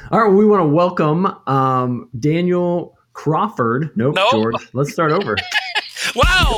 All right, well, we want to welcome Daniel Crawford. Nope, George. Let's start over. Wow!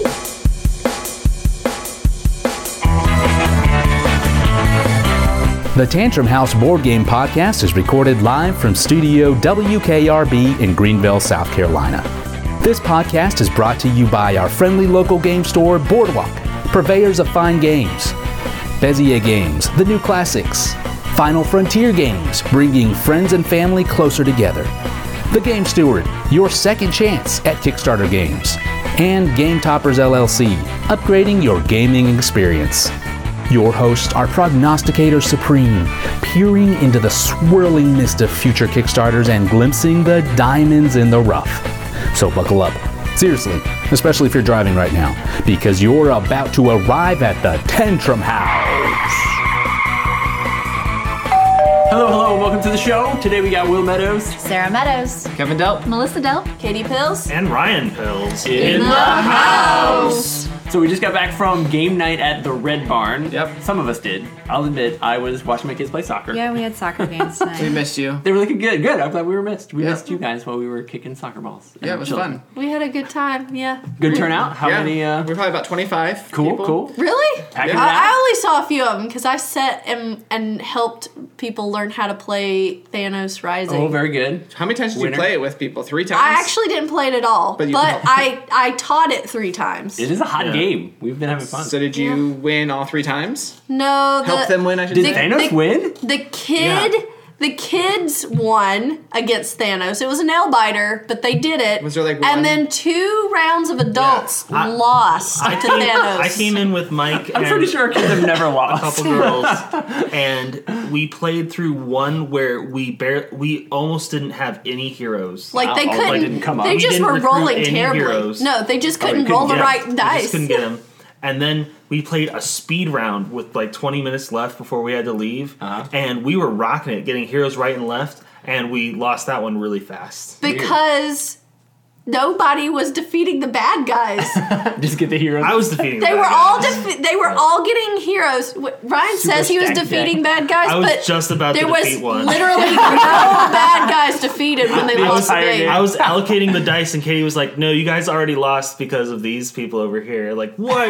The Tantrum House Board Game Podcast is recorded live from Studio WKRB in Greenville, South Carolina. This podcast is brought to you by our friendly local game store, Boardwalk, purveyors of fine games. Bezier Games, the new classics. Final Frontier Games, bringing friends and family closer together. The Game Steward, your second chance at Kickstarter games. And Game Toppers LLC, upgrading your gaming experience. Your hosts are Prognosticators Supreme, peering into the swirling mist of future Kickstarters and glimpsing the diamonds in the rough. So buckle up. Seriously, especially if you're driving right now, because you're about to arrive at the Tantrum House. Hello, and welcome to the show. Today we got Will Meadows, Sarah Meadows, Kevin Delp, Melissa Delp, Katie Pills, And Ryan Pills. in the house. So we just got back from game night at the Red Barn. Yep. Some of us did. I'll admit, I was watching my kids play soccer. Yeah, we had soccer games we tonight. missed you. They were looking good. Good. I'm glad we were missed. We Yeah. missed you guys while we were kicking soccer balls. Yeah, it was fun. we had a good time. Yeah. Good turnout. How Yeah, many? we're probably about 25. Cool, people. cool. Really? Packing it I out. only saw a few of them because I sat and helped people learn how to play Thanos Rising. Oh, very good. How many times did Winner. you play it with people? 3 times? I actually didn't play it at all, But but, you- I taught it 3 times. It is a hot Yeah. game. We've been having fun. So did you win all 3 times? No, Help them win, I should Did say. Thanos win? The kids won against Thanos. It was a nail biter, but they did it. Was there, like, one- And then 2 rounds of adults I- lost to Thanos. I came in with Mike I'm and pretty sure our kids have never a lost. couple girls, and we played through one where we almost didn't have any heroes. Like they Wow, couldn't. they didn't come up. They We just didn't were recruit rolling any terribly. heroes. No, they just couldn't couldn't roll the get 'em. right We dice. just couldn't get them. And then we played a speed round with like 20 minutes left before we had to leave, and we were rocking it, getting heroes right and left, and we lost that one really fast. Because nobody was defeating the bad guys. Just get the heroes. I was defeating. They the were bad all guys. they were all getting heroes. Ryan says he was stacked defeating deck. bad guys, I was but just about to there was defeat one. literally no bad guys defeated when they The lost the entire game. game. I was allocating the dice, and Katie was like, "No, you guys already lost because of these people over here." Like, what?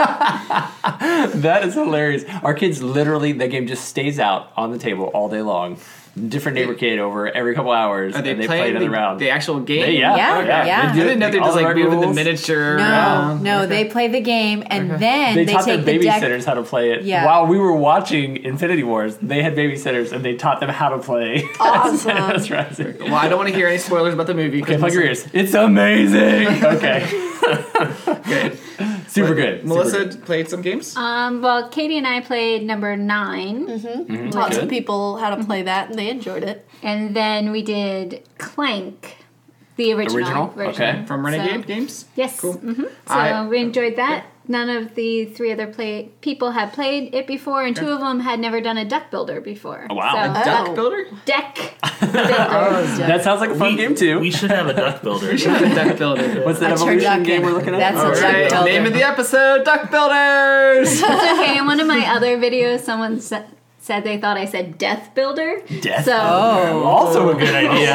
That is hilarious. Our kids literally, the game just stays out on the table all day long. Different neighbor kid over every couple hours, Are they and they playing play another round. the actual game? They- Yeah, okay. yeah. I didn't know they all just of like our moving the rules. miniature No, around. no, they play the game and then They they taught their take the deck. babysitters how to play it. Yeah. While we were watching Infinity Wars, they had babysitters and they taught them how to play. Awesome. Thanos Rising. Well, I don't want to hear any spoilers about the movie. Okay, plug your ears. It's amazing. Okay, Good. super good. Melissa Super good. played some games? Well, Katie and I played number 9, Taught some Good. people how to play that, and they enjoyed it. and then we did Clank, the original version. Okay. From Renegade So- Games? Yes. Cool. So I- we enjoyed that. None of the 3 other people had played it before, and 2 of them had never done a deck builder before. Oh, wow. So, Duck Builder? deck builder. That sounds like a fun game too. We should have a duck builder. Duck Builder. What's that A evolution turducken. game we're looking at? That's Oh, a right. duck builder. Name of the episode, Duck Builders! It's okay. In one of my other videos, someone said they thought I said Death Builder. Death. So Also a good idea.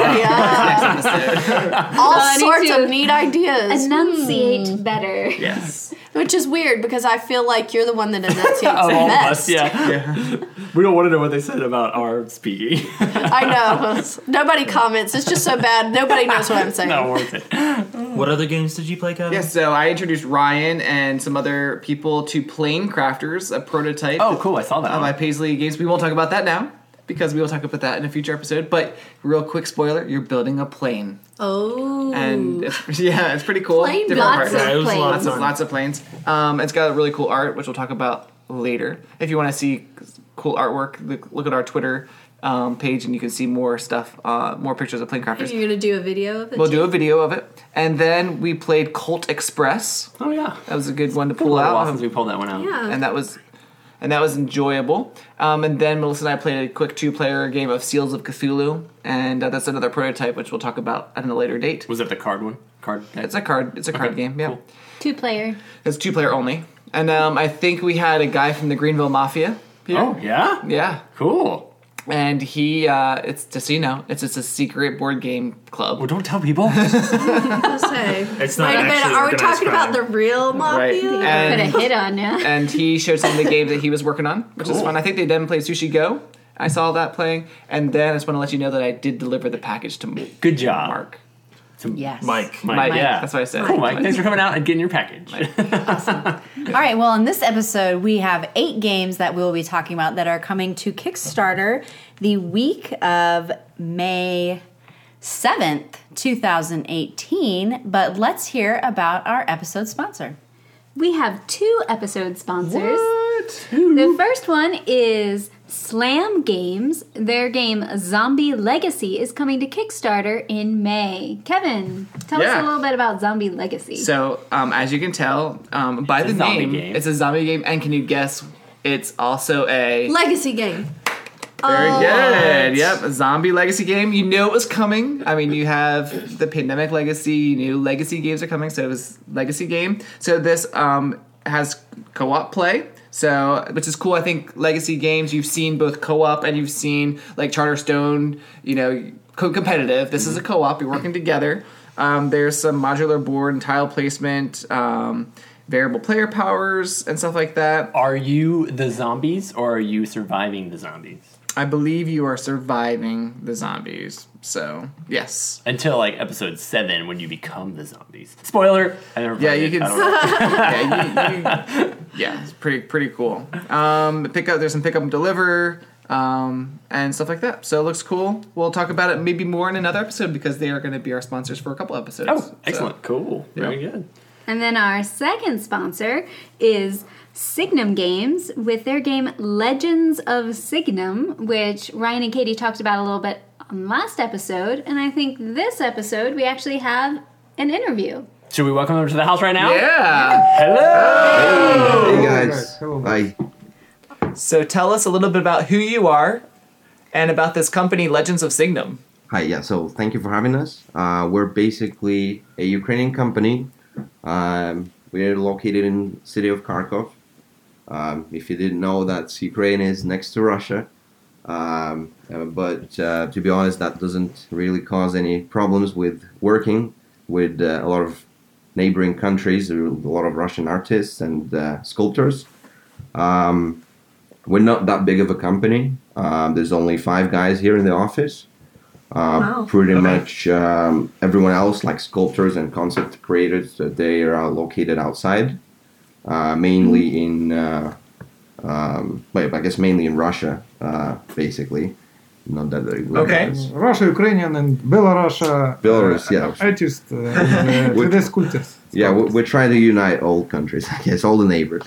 Yeah, all I need sorts to of neat ideas. enunciate better. Yes. Which is weird because I feel like you're the one that enunciates Of the all of best. us, yeah. We don't want to know what they said about our speaking. I know. Nobody comments. It's just so bad. Nobody knows what I'm saying. Not worth it. What other games did you play, Kevin? Yes, so I introduced Ryan and some other people to Plane Crafters, a prototype Oh, cool. I saw that. by one. Paisley Games. We won't talk about that now because we will talk about that in a future episode. But real quick spoiler: you're building a plane, Oh. and it's pretty cool. Plane Different Lots parts. of Yeah, it was a lot of planes. fun. Lots of planes. It's got a really cool art, which we'll talk about later. If you want to see cool artwork, look at our Twitter page, and you can see more stuff, more pictures of Plane Are Crafters. you going to do a video of it? We'll do a video of it, and then we played Colt Express. Oh yeah. That was a good one to Been a pull little while out. since we pulled that one out. Yeah. and that was enjoyable. And then Melissa and I played a quick 2-player game of Seals of Cthulhu, and that's another prototype which we'll talk about at a later date. Was it the card one? Card. It's a card game. Yeah, cool. 2-player. it's 2-player only. And I think we had a guy from the Greenville Mafia here. Oh yeah. Yeah. Cool. And he, it's just so you know, it's just a secret board game club. Well, don't tell people. It's not Wait a minute, actually are we organized talking crime. about the real Right. mafia? Put a And, hit on ya. and he showed some of the games that he was working on, which is fun. I think they then played Sushi Go. I saw that playing. And then I just want to let you know that I did deliver the package to Good job. Mark. Yes. Mike. Mike, yeah. That's what I said. Cool, Mike. Thanks for coming out and getting your package. All right, well, in this episode, we have 8 games that we'll be talking about that are coming to Kickstarter the week of May 7th, 2018. But let's hear about our episode sponsor. We have 2 episode sponsors. The first one is Slam Games. Their game Zombie Legacy is coming to Kickstarter in May. Kevin, tell us Yeah. a little bit about Zombie Legacy. So, as you can tell by the a zombie name, game. it's a zombie game. And can you guess it's also a... Legacy game. Very good. Yep, a zombie legacy game. You knew it was coming. I mean, you have the Pandemic Legacy. You knew legacy games are coming, so it was legacy game. So this has co-op play. So, which is cool. I think legacy games, you've seen both co-op and you've seen like Charterstone, competitive. This is a co-op. You're working together. There's some modular board and tile placement, variable player powers and stuff like that. Are you the zombies or are you surviving the zombies? I believe you are surviving the zombies. So, yes. Until like episode 7 when you become the zombies. Spoiler! I never Yeah, played you it. can. I don't know. Yeah, it's pretty cool. There's some pick up and deliver, and stuff like that. So it looks cool. We'll talk about it maybe more in another episode because they are going to be our sponsors for a couple episodes. Oh, excellent. Cool. Very good. And then our second sponsor is Signum Games with their game Legends of Signum, which Ryan and Katie talked about a little bit on last episode. And I think this episode we actually have an interview. Should we welcome them to the house right now? Yeah. Hello! Hey guys. Hello. Hi. So tell us a little bit about who you are and about this company, Legends of Signum. Hi, yeah, so thank you for having us. We're basically a Ukrainian company. We're located in the city of Kharkov. If you didn't know, that's Ukraine is next to Russia. But to be honest, that doesn't really cause any problems with working with a lot of neighboring countries, a lot of Russian artists and sculptors. We're not that big of a company. There's only 5 guys here in the office. Pretty much everyone else, like sculptors and concept creators, they are located outside, mainly in, I guess mainly in Russia, basically. Not that very good. Okay. Russia, Ukrainian, and Belarus. Belarus, yeah. Artists and 3D sculptors. Yeah, we're trying to unite all countries, I guess, all the neighbors.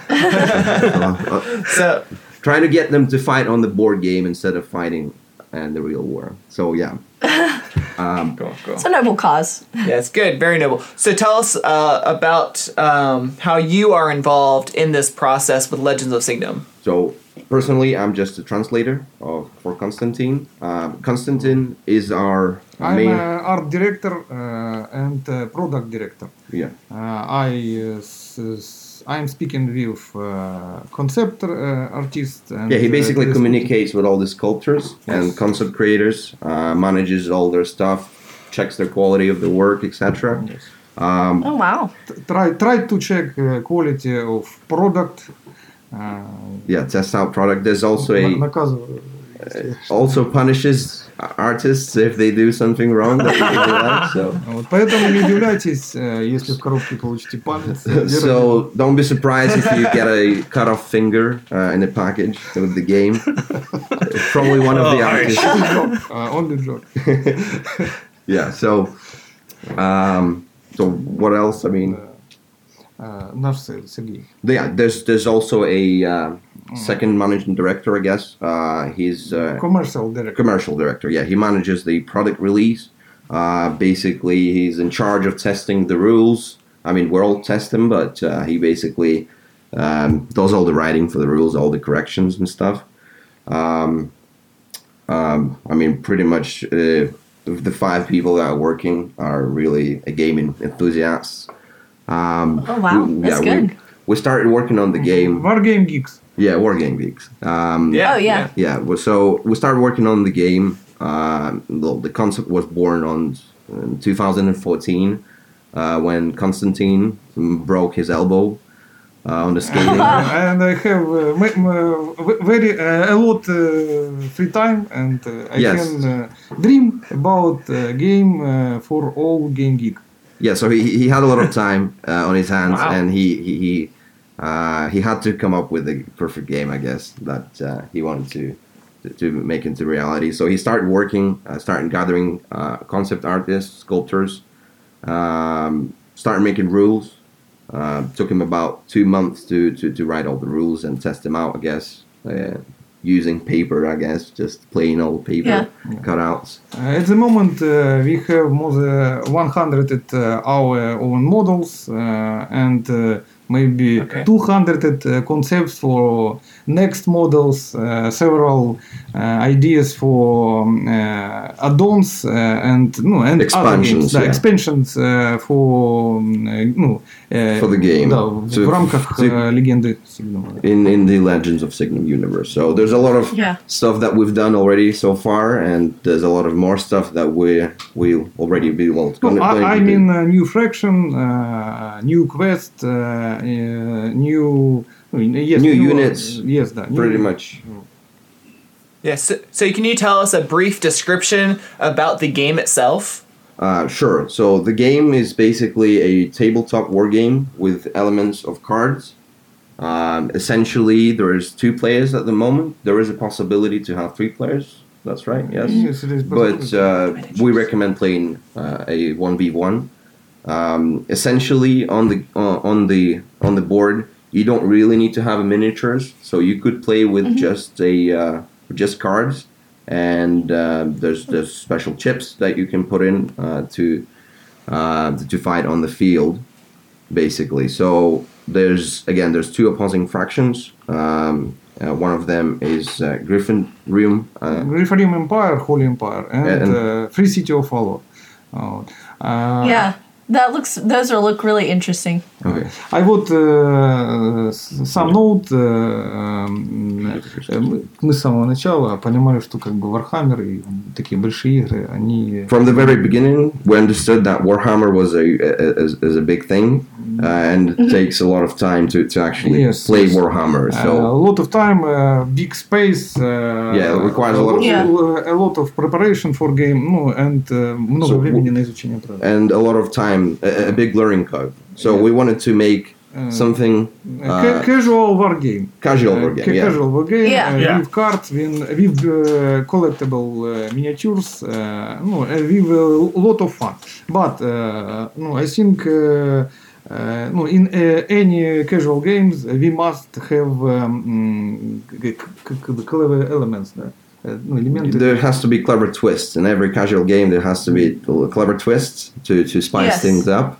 So Trying to get them to fight on the board game instead of fighting in the real war. So, yeah. cool. It's a noble cause. Yeah, it's good. Very noble. So tell us about how you are involved in this process with Legends of Signum. So, personally, I'm just a translator for Konstantin. Konstantin is our I'm main... art director and product director. yeah. I'm speaking with concept artists. And, Yeah, he basically 3D communicates with all the sculptors and concept creators, manages all their stuff, checks the quality of the work, etc. Oh, wow. Try to check quality of product. Yeah, test out product. There's also Наказываю. also punishes artists if they do something wrong that they really like. So. Вот, поэтому не удивляйтесь, если в коробке получите палец. So don't be surprised if you get a cut off finger in a package with the game. It's probably one of the artists. Only joke. Yeah. So what else? I mean, Наш Сергей. yeah. There's also a second managing director, I guess. He's Commercial director. commercial director. Yeah, he manages the product release. Basically, he's in charge of testing the rules. I mean, we're all testing, but he basically does all the writing for the rules, all the corrections and stuff. I mean, pretty much the 5 people that are working are really gaming enthusiasts. Oh, wow. That's good. We started working on the game. Wargame Geeks. Yeah, War Game Geeks. Yeah. Oh, yeah. Yeah, so we started working on the game. The concept was born in 2014 when Constantine broke his elbow on the skating. And I have very a lot free time, and I Yes. can dream about game for all game geek. Yeah, so he had a lot of time on his hands, Wow. and he had to come up with a perfect game, I guess, that he wanted to make into reality. So he started working, started gathering concept artists, sculptors, started making rules. Took him about 2 months to write all the rules and test them out, I guess, using paper, I guess, just plain old paper cutouts. At the moment, we have more than 100 our own models and maybe 200 concepts for next models, several ideas for add-ons and Expansions, other games. yeah. Expansions for For the game. Да, So в рамках легенды Сигнума. in the Legends of Signum universe. So there's a lot of stuff that we've done already so far, and there's a lot of more stuff that we'll already be I mean, new fraction, new quest, new units. Yes, да, pretty much. Yes. So can you tell us a brief description about the game itself? Sure. So the game is basically a tabletop war game with elements of cards. Essentially, there is 2 players at the moment. There is a possibility to have 3 players. That's right. Yes. Yes, it is But we recommend playing a 1v1. Essentially, on the board, you don't really need to have miniatures, so you could play with just cards. And there's special chips that you can put in to fight on the field, basically. So there's 2 opposing factions. One of them is Griffarium. Griffarium Empire, Holy Empire, and Free City of Valor. Yeah, those look really interesting. Okay. I would some note. Мы с самого начала понимали, что как бы Warhammer и такие большие игры, они. From the very beginning, we understood that Warhammer was a big thing, and it takes a lot of time to actually play Warhammer. So a lot of time, big space. It requires a lot of preparation for game. Ну, and много времени на изучение правил. And a lot of time, a big learning curve. So we wanted to make something casual war game. Casual war game. Casual war game. Yeah. With cards, with collectible miniatures. With a lot of fun. But I think in any casual games we must have clever elements. There has to be clever twists. In every casual game, there has to be clever twists to spice things up.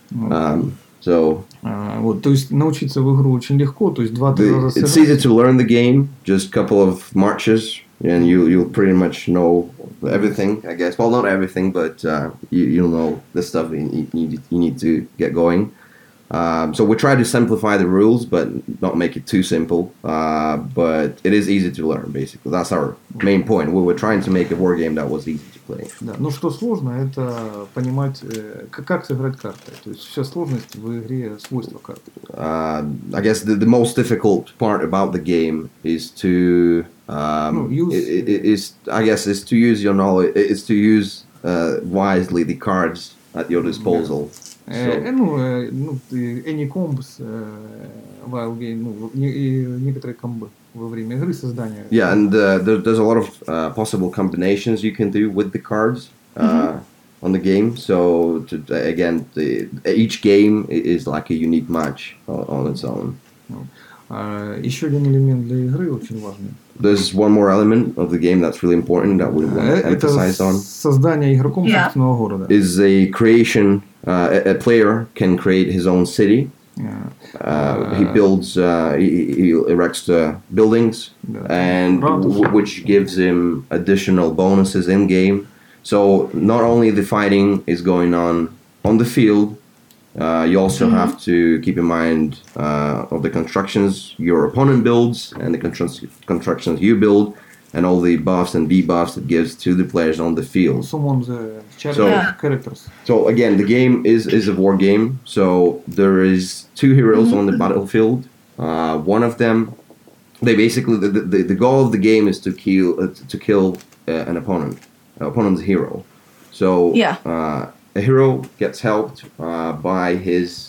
Вот, то есть научиться в игру очень легко, то есть 2-3 раза It's easy to learn the game, just a couple of marches, and you'll pretty much know everything, I guess. Well, not everything, but you'll know the stuff you need to get going. So we try to simplify the rules, but not make it too simple. But it is easy to learn, basically. That's our main point. We were trying to make a war game that was easy to play. Да, но что сложно, это понимать, как сыграть карты. То есть вся сложность в игре свойства карты. I guess the most difficult part about the game is to is to use your knowledge. Is to use wisely the cards at your disposal. Any combs while game, некоторые комбы во время игры создания. Yeah, and there's a lot of possible combinations you can do with the cards on the game. So each game is like a unique match on its own. Еще один элемент для игры очень важный. There's one more element of the game that's really important that we want to emphasize on. Создание игроком собственного города. Is a creation. A player can create his own city. He builds, he erects buildings, and which gives him additional bonuses in game. So not only the fighting is going on the field, You also have to keep in mind of the constructions your opponent builds and the constructions you build, and all the buffs and debuffs it gives to the players on the field. Summon the characters. So again, the game is a war game. So there is 2 heroes on the battlefield. One of them, they basically the goal of the game is to kill an opponent's hero. So a hero gets helped by his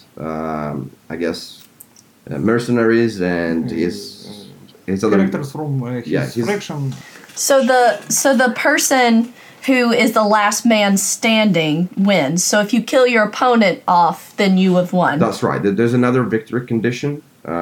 mercenaries and his other characters from his faction. So the person who is the last man standing wins. So if you kill your opponent off, then you have won. That's right. There's another victory condition.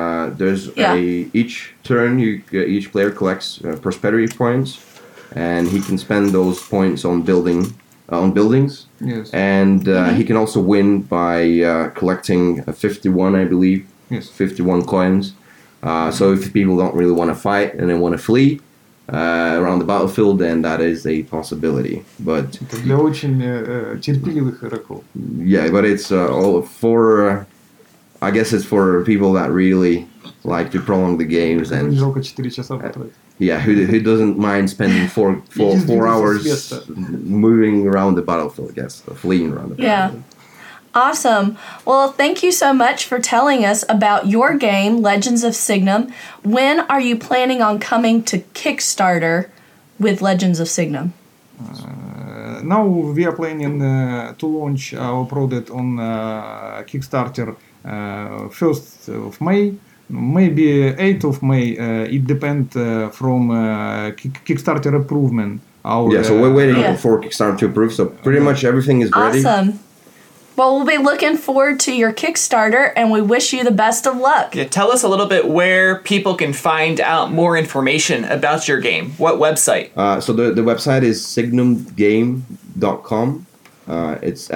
Each turn, each player collects prosperity points, and he can spend those points on buildings. Yes. And he can also win by collecting 51, I believe. Yes. 51 coins. So if people don't really want to fight and they want to flee around the battlefield, then that is a possibility. But для очень терпеливых игроков. Yeah, but it's all for. I guess it's for people that really like to prolong the games and. Жалко 4 часа потратить. Yeah, who doesn't mind spending four hours moving around the battlefield, I guess, fleeing around the battlefield. Awesome. Well, thank you so much for telling us about your game, Legends of Signum. When are you planning on coming to Kickstarter with Legends of Signum? Now we are planning to launch our product on Kickstarter 1st of May. Maybe 8th of May. It depends from Kickstarter approval. So we're waiting for Kickstarter to approve. So pretty much everything is ready. Awesome. Well, we'll be looking forward to your Kickstarter, and we wish you the best of luck. Yeah, tell us a little bit where people can find out more information about your game. What website? So the website is signumgame.com. It's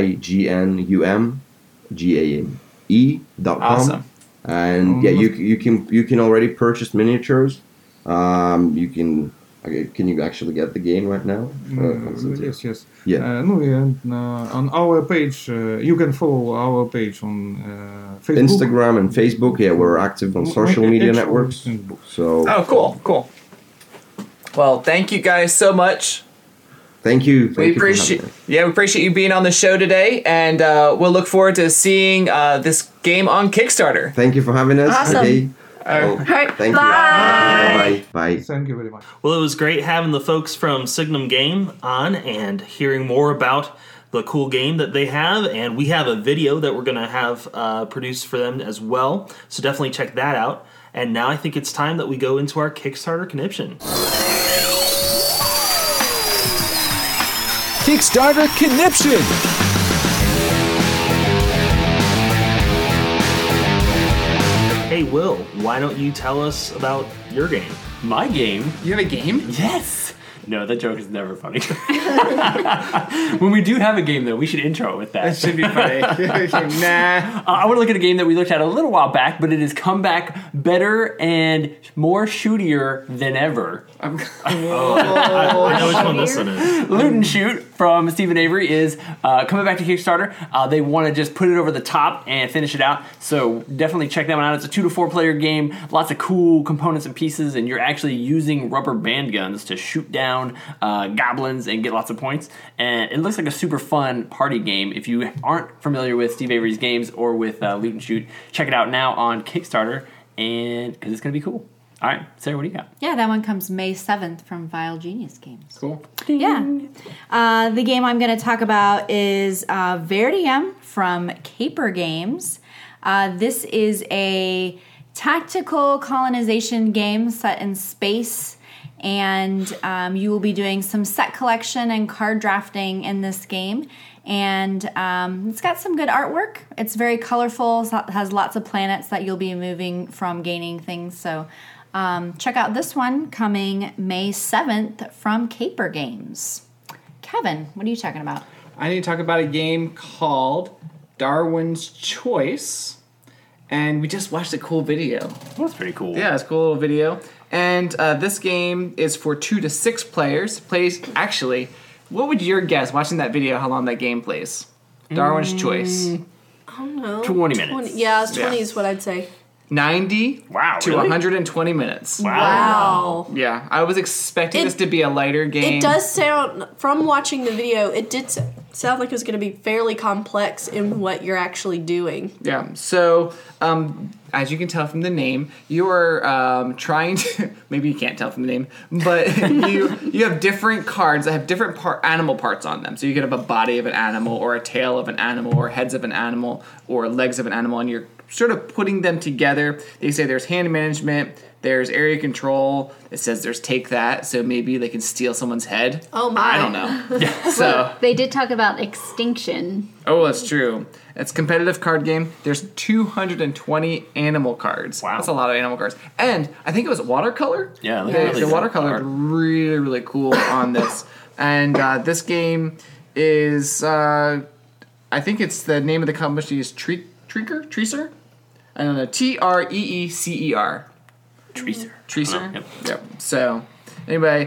signumgae.com. Awesome. And you can already purchase miniatures. You can. Okay, can you actually get the game right now? Yes. Yeah. On our page, you can follow our page on Facebook. Instagram and Facebook. Yeah, we're active on social media networks. So. Oh, cool. Well, thank you guys so much. Thank you. We appreciate you being on the show today, and we'll look forward to seeing this game on Kickstarter. Thank you for having us. Awesome. Okay. All right. Thank Bye. you. Bye. Thank you very much. Well, it was great having the folks from Signum Game on and hearing more about the cool game that they have. And we have a video that we're going to have produced for them as well. So definitely check that out. And now I think it's time that we go into our Kickstarter conniption. Kickstarter conniption! Hey, Will, why don't you tell us about your game? My game? You have a game? Yes! No, that joke is never funny. When we do have a game, though, we should intro it with that. That should be funny. Nah. I want to look at a game that we looked at a little while back, but it has come back better and more shootier than ever. I know which one this one is. Loot and Shoot from Stephen Avery is coming back to Kickstarter. They want to just put it over the top and finish it out. So definitely check that one out. It's a 2 to 4 player game. Lots of cool components and pieces, and you're actually using rubber band guns to shoot down goblins and get lots of points. And it looks like a super fun party game. If you aren't familiar with Steve Avery's games or with Loot and Shoot, check it out now on Kickstarter, and because it's going to be cool. All right, Sarah, what do you got? Yeah, that one comes May 7th from Vile Genius Games. Cool. Yeah. The game I'm going to talk about is Verdium from Caper Games. This is a tactical colonization game set in space, and you will be doing some set collection and card drafting in this game. And it's got some good artwork. It's very colorful. It has lots of planets that you'll be moving from, gaining things. So check out this one coming May 7th from Caper Games. Kevin, what are you talking about? I need to talk about a game called Darwin's Choice. And we just watched a cool video. That's pretty cool. Yeah, it's a cool little video. And this game is for 2 to 6 players. What would your guess, watching that video, how long that game plays? Darwin's Choice. I don't know. 20 minutes. Yeah, 20 is what I'd say. 90 Wow, to really? 120 minutes. Wow. Yeah, I was expecting this to be a lighter game. It does sound, from watching the video, it did sound like it was going to be fairly complex in what you're actually doing. Yeah, so as you can tell from the name, you are trying to, maybe you can't tell from the name, but you have different cards that have different animal parts on them. So you could have a body of an animal, or a tail of an animal, or heads of an animal, or legs of an animal, and you're sort of putting them together. They say there's hand management, there's area control. It says there's take that, so maybe they can steal someone's head. Oh my. I don't know. So They did talk about extinction. oh, that's true. It's a competitive card game. There's 220 animal cards. Wow. That's a lot of animal cards. And I think it was watercolor. Yeah, it the, looks really the good watercolor is art. really, really cool on this. And this game is, I think it's the name of the company is Treacer? I don't know. Treecer. Treacer. Yep. So, anyway,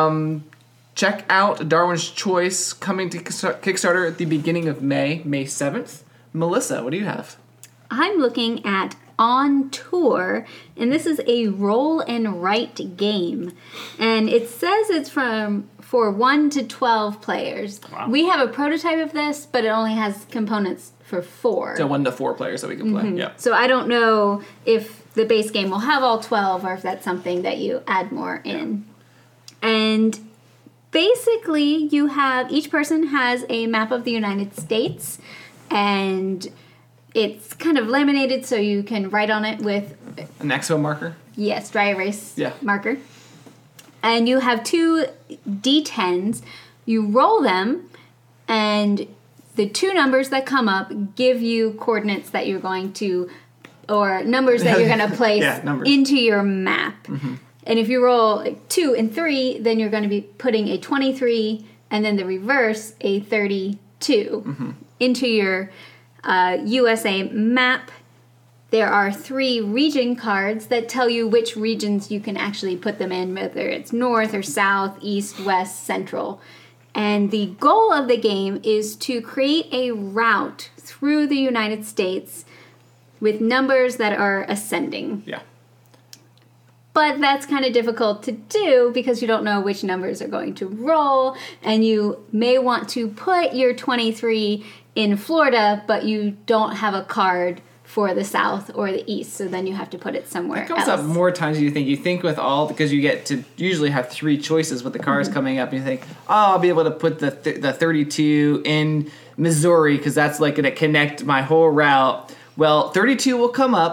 check out Darwin's Choice coming to Kickstarter at the beginning of May 7th. Melissa, what do you have? I'm looking at On Tour, and this is a roll and write game. And it says it's for 1 to 12 players. Wow. We have a prototype of this, but it only has components for 4. So 1 to 4 players that we can play. Yeah. So I don't know if the base game will have all 12 or if that's something that you add more in. And basically you have, each person has a map of the United States, and it's kind of laminated so you can write on it with, An expo marker. yes, dry erase Yeah. marker. And you have 2 D10s. You roll them, and the 2 numbers that come up give you coordinates that you're going to, or numbers that you're going to place Yeah, numbers. into your map. And if you roll like 2 and 3, then you're going to be putting a 23 and then the reverse, a 32, into your USA map. There are 3 region cards that tell you which regions you can actually put them in, whether it's north or south, east, west, central. And the goal of the game is to create a route through the United States with numbers that are ascending. Yeah. But that's kind of difficult to do because you don't know which numbers are going to roll, and you may want to put your 23 in Florida, but you don't have a card for the south or the east, so then you have to put it somewhere It comes else. up more times than you think. You think with all, because you get to usually have 3 choices with the cars coming up, and you think, oh, I'll be able to put the 32 in Missouri because that's like going to connect my whole route. Well, 32 will come up,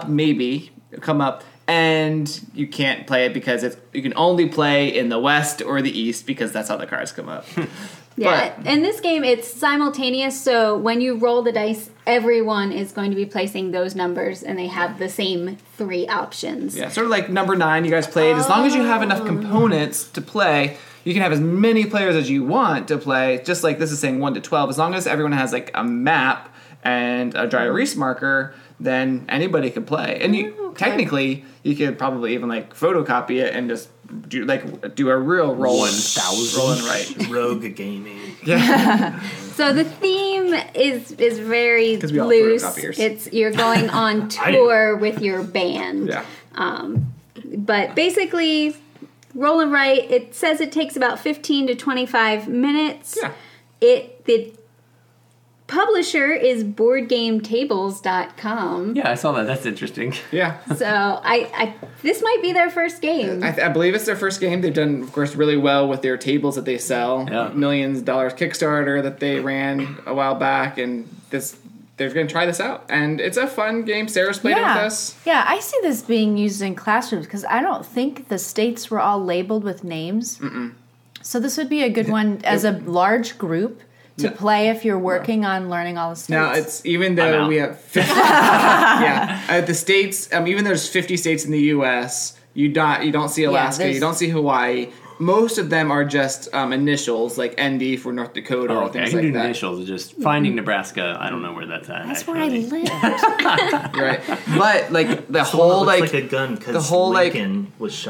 and you can't play it because you can only play in the west or the east because that's how the cars come up. Yeah, But- in this game, it's simultaneous, so when you roll the dice, everyone is going to be placing those numbers, and they have the same 3 options. Yeah, sort of like number 9 you guys played. As long as you have enough components to play, you can have as many players as you want to play, just like this is saying 1 to 12. As long as everyone has like a map and a dry erase marker, then anybody can play. And you technically, you could probably even like photocopy it and just do a real roll and write. Rogue gaming. So the theme is very 'Cause we all loose. photocopiers. It's you're going on tour with your band. Yeah. But basically, roll and write. It says it takes about 15 to 25 minutes. Yeah. The publisher is BoardGameTables.com. Yeah, I saw that. That's interesting. Yeah. So I this might be their first game. I believe it's their first game. They've done, of course, really well with their tables that they sell. Yeah. Millions of dollars Kickstarter that they ran a while back, and they're going to try this out. And it's a fun game. Sarah's played it with us. Yeah, I see this being used in classrooms because I don't think the states were all labeled with names. So this would be a good one as a large group to play if you're working on learning all the states. Now, it's even though out. we have 50, the states, even there's 50 states in the U.S., you don't see Alaska, there's- you don't see Hawaii. Most of them are just initials, like ND for North Dakota Oh, or okay. I things can like do that. initials. Just finding Nebraska. I don't know where that's at. That's actually. where I live. Right. But, like, the The one that whole, looks like like a gun because the whole, like- Lincoln was shot.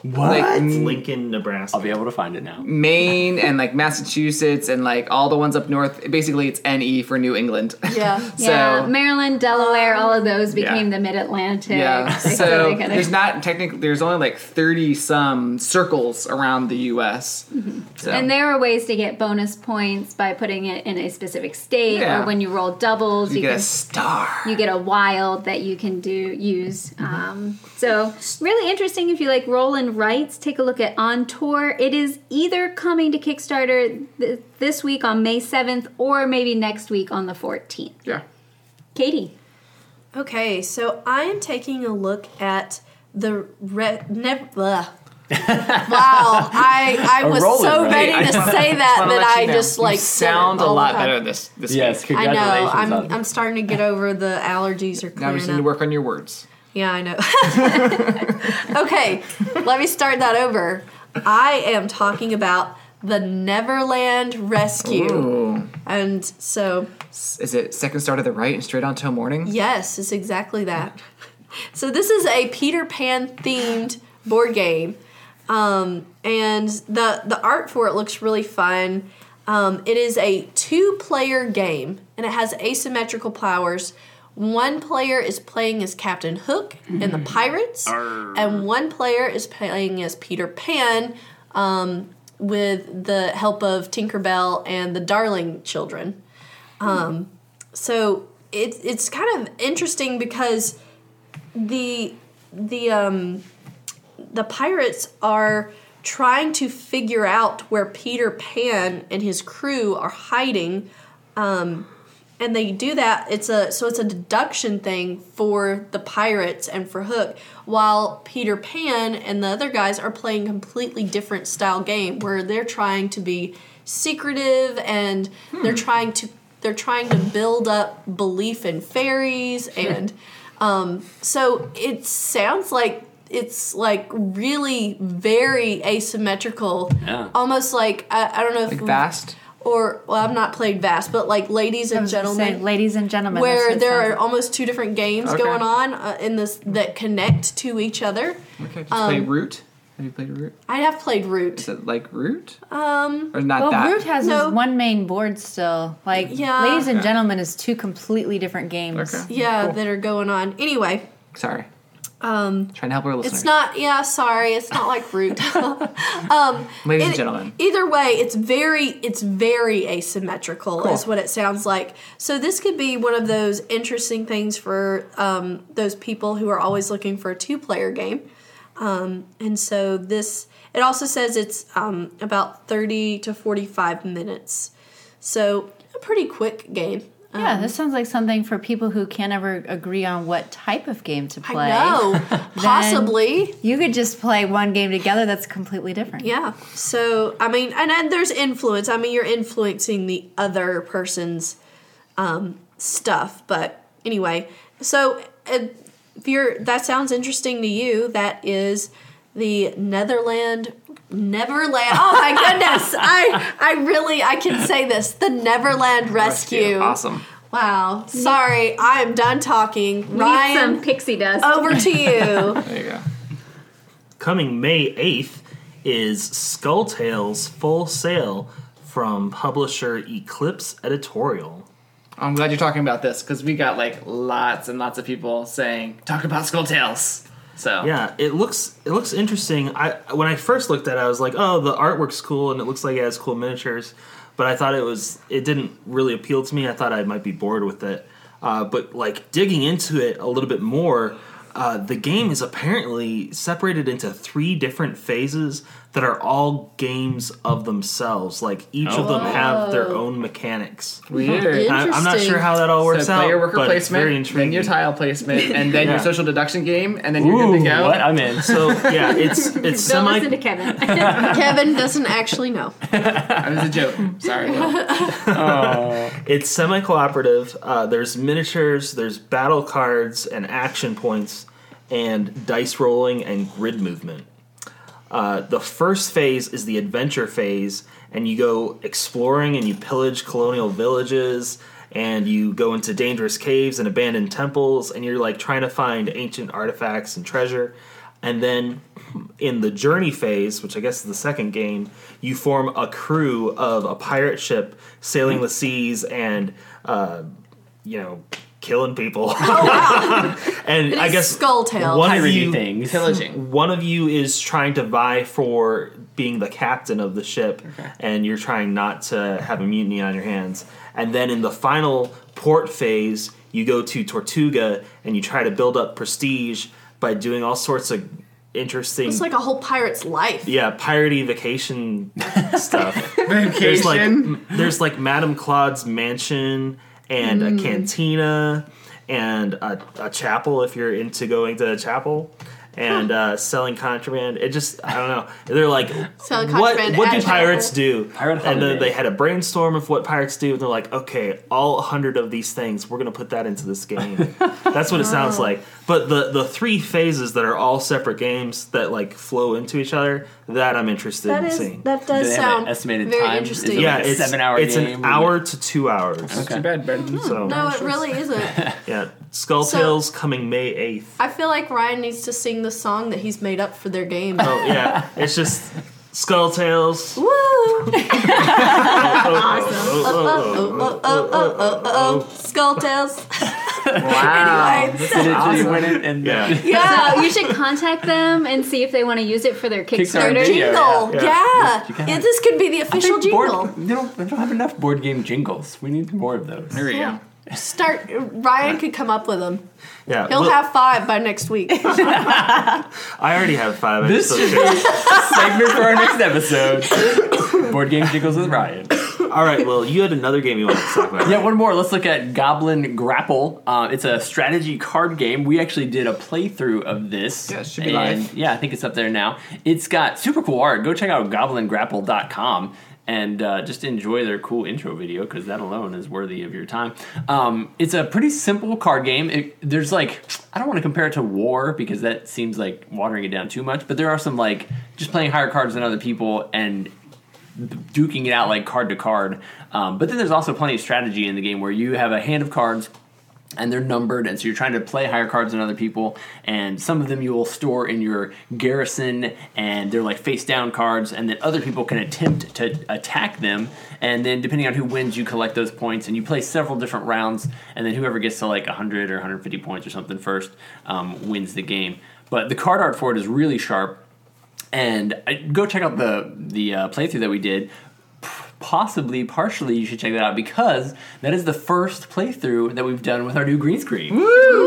What? Like, Lincoln, Nebraska. I'll be able to find it now. Maine and like Massachusetts and like all the ones up north. Basically, it's NE for New England. Yeah. Yeah, Maryland, Delaware, all of those became the Mid-Atlantic. Yeah. They So really gotta- there's not technically. There's only like 30 some circles around the U.S. So. And there are ways to get bonus points by putting it in a specific state, Yeah. or when you roll doubles, you get can a star. you get a wild that you can use. So really interesting. If you like roll and writes, take a look at On Tour. It is either coming to Kickstarter this week on May 7th or maybe next week on the 14th. Yeah. Katie. Okay, so I am taking a look at the Wow, I was rolling, so right? ready to say that Wanna that let you I know, just you like sound said it a all lot the time. better this Yes, week. I congratulations. know. on- I'm starting to get over the allergies are Now clearing we just need up. to work on your words. Yeah, I know. Okay, let me start that over. I am talking about the Neverland Rescue. Ooh. And so, Is it second star to the right and straight on till morning? yes, it's exactly that. So this is a Peter Pan themed board game. And the art for it looks really fun. It is a 2-player game, and it has asymmetrical powers. One player is playing as Captain Hook and the pirates, and one player is playing as Peter Pan with the help of Tinkerbell and the Darling children. So it's kind of interesting because the pirates are trying to figure out where Peter Pan and his crew are hiding, and they do that. It's a deduction thing for the pirates and for Hook, while Peter Pan and the other guys are playing completely different style game where they're trying to be secretive and they're trying to build up belief in fairies and so it sounds like it's like really very asymmetrical, almost like I don't know if Like Vast? or well, I've not played Vast, but like Ladies and Gentlemen, Ladies and Gentlemen, that's where what it there sounds are like. almost 2 different games Okay. going on in this that connect to each other. Okay. Just play Root. Have you played Root? I have played Root. Is it like Root? Or not Well, that? Root has No. his one main board still. Like, Yeah. Ladies and Okay. Gentlemen is 2 completely different games. Okay. Yeah, Cool. that are going on. Anyway, Sorry. Trying to help our listeners. it's not. Yeah, sorry, it's not like Root. Ladies and gentlemen. Either way, it's very asymmetrical, Cool. is what it sounds like. So this could be one of those interesting things for those people who are always looking for a 2-player game. And so it also says it's about 30 to 45 minutes. So a pretty quick game. Yeah, this sounds like something for people who can't ever agree on what type of game to play. I know, possibly. You could just play one game together that's completely different. Yeah. So, I mean, and there's influence. I mean, you're influencing the other person's stuff. But anyway, so if that sounds interesting to you, that is the Neverland. Oh my goodness! I can say this. The Neverland Rescue. Awesome. Wow. Sorry, I am done talking. Need some Ryan, pixie dust. over to you. There you go. Coming May 8th is Skull Tales Full Sail from publisher Eclipse Editorial. I'm glad you're talking about this because we got like lots and lots of people saying, talk about Skull Tales. So Yeah, it looks interesting. When I first looked at it, I was like, oh, the artwork's cool and it looks like it has cool miniatures. But I thought it didn't really appeal to me. I thought I might be bored with it. But like digging into it a little bit more, the game is apparently separated into 3 different phases that are all games of themselves. Like each of them have their own mechanics. weird. I'm not sure how that all works So out, player worker but it's very placement, then intriguing. your tile placement, and then your Yeah. social deduction game, and then you're good to go. What? I'm in. So yeah, it's Don't semi. listen to Kevin. Kevin doesn't actually know. That was a joke. Sorry. It's semi-cooperative. There's miniatures, there's battle cards and action points, and dice rolling and grid movement. The first phase is the adventure phase, and you go exploring and you pillage colonial villages, and you go into dangerous caves and abandoned temples, and you're like trying to find ancient artifacts and treasure. And then in the journey phase, which I guess is the second game, you form a crew of a pirate ship sailing the seas and, killing people. And It I is guess Skulltails. one of Piratey you things. Pillaging. one of you is trying to vie for being the captain of the ship, and you're trying not to have a mutiny on your hands. And then in the final port phase, you go to Tortuga and you try to build up prestige by doing all sorts of interesting, It's like a whole pirate's life. piratey vacation stuff. Vacation. There's like Madame Claude's mansion and a cantina and a chapel if you're into going to a chapel. And selling contraband. It just, I don't know. They're like, Selling what contraband do at pirates chapel. do? Pirate And then holiday. they had a brainstorm of what pirates do. And they're like, okay, all 100 of these things, we're going to put that into this game. That's what it sounds like. But the 3 phases that are all separate games that like flow into each other, that I'm interested in seeing. That Do does they have an sound estimated very time? interesting. Is it Yeah, like a it's 7-hour It's game? an hour to 2 hours. Not too bad, Brendan. So No, it really isn't. yeah, Skulltails coming May 8th. I feel like Ryan needs to sing the song that he's made up for their game. Oh yeah, it's just Skulltails. Woo! Skulltails. Wow. Anyways. Did you win it? And Yeah. Yeah. So you should contact them and see if they want to use it for their Kickstarter Kickstarter. video. Jingle. Yeah. Yeah. You can. Yeah, this could be the I official think jingle. they don't have enough board game jingles. We need more of those. There we go. Start. Ryan could come up with them. Yeah, He'll well, have 5 by next week. I already have 5. I This just should don't be segment for our next episode. Board game jingles with Ryan. care. All right, well, you had another game you wanted to talk about. Yeah, one more. Let's look at Goblin Grapple. It's a strategy card game. We actually did a playthrough of this. Yeah, it should be and live. Yeah, I think it's up there now. It's got super cool art. Go check out goblingrapple.com and just enjoy their cool intro video because that alone is worthy of your time. It's a pretty simple card game. There's like, I don't want to compare it to War because that seems like watering it down too much, but there are some like just playing higher cards than other people and duking it out like card to card. But then there's also plenty of strategy in the game where you have a hand of cards and they're numbered, and so you're trying to play higher cards than other people, and some of them you will store in your garrison, and they're like face down cards, and then other people can attempt to attack them, and then depending on who wins, you collect those points, and you play several different rounds, and then whoever gets to like 100 or 150 points or something first wins the game. But the card art for it is really sharp, and go check out the playthrough that we did. Partially, you should check that out because that is the first playthrough that we've done with our new green screen.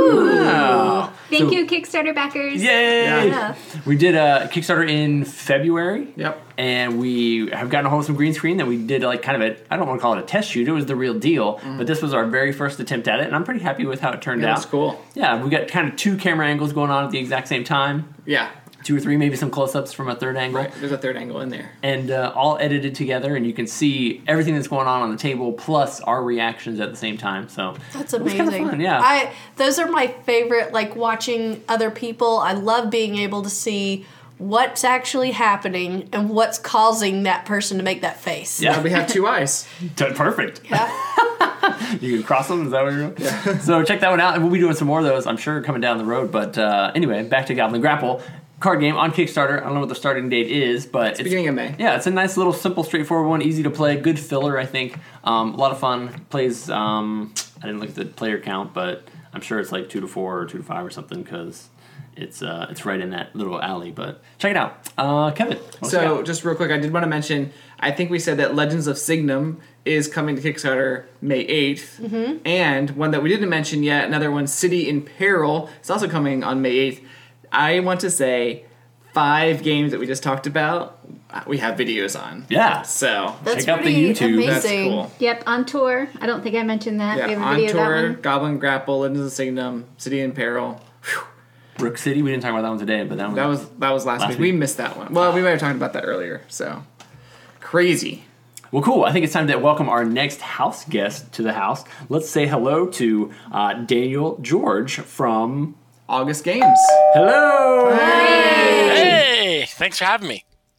Wow. Thank you, Kickstarter backers. Yay! Yeah. We did a Kickstarter in February. Yep. And we have gotten a hold of some green screen that we did like kind of I don't want to call it a test shoot. It was the real deal. But this was our very first attempt at it, and I'm pretty happy with how it turned out. That's cool. Yeah, we got kind of 2 camera angles going on at the exact same time. Yeah. 2 or 3, maybe some close-ups from a third angle. Right. There's a third angle in there. And all edited together, and you can see everything that's going on the table, plus our reactions at the same time. So That's it was amazing. kinda fun, yeah. Those are my favorite, like watching other people. I love being able to see what's actually happening and what's causing that person to make that face. Yeah. Now we have 2 eyes. Perfect. Yeah. You can cross them. Is that what you're doing? Yeah. So check that one out, and we'll be doing some more of those. I'm sure coming down the road. But anyway, back to Goblin Grapple. Card game on Kickstarter. I don't know what the starting date is, but it's beginning of May. Yeah, it's a nice little simple, straightforward one, easy to play, good filler. I think a lot of fun. Plays. I didn't look at the player count, but I'm sure it's like 2 to 4 or 2 to 5 or something because it's right in that little alley. But check it out, Kevin. So, just real quick, I did want to mention, I think we said that Legends of Signum is coming to Kickstarter May 8th. Mm-hmm. And one that we didn't mention yet, another one, City in Peril, is also coming on May 8th. I want to say 5 games that we just talked about, we have videos on. Yeah. So, That's Check out the pretty YouTube. amazing. that's cool. Yep, on tour. I don't think I mentioned that. we Yeah, have a on video of that tour, one. Goblin Grapple, Legends of Signum, City in Peril. Brook City. We didn't talk about that one today, but that one That was last week. We missed that one. Well, we might have talked about that earlier. So, crazy. Well, cool. I think it's time to welcome our next house guest to the house. Let's say hello to Daniel George from August Games. Hello. Hey, thanks for having me.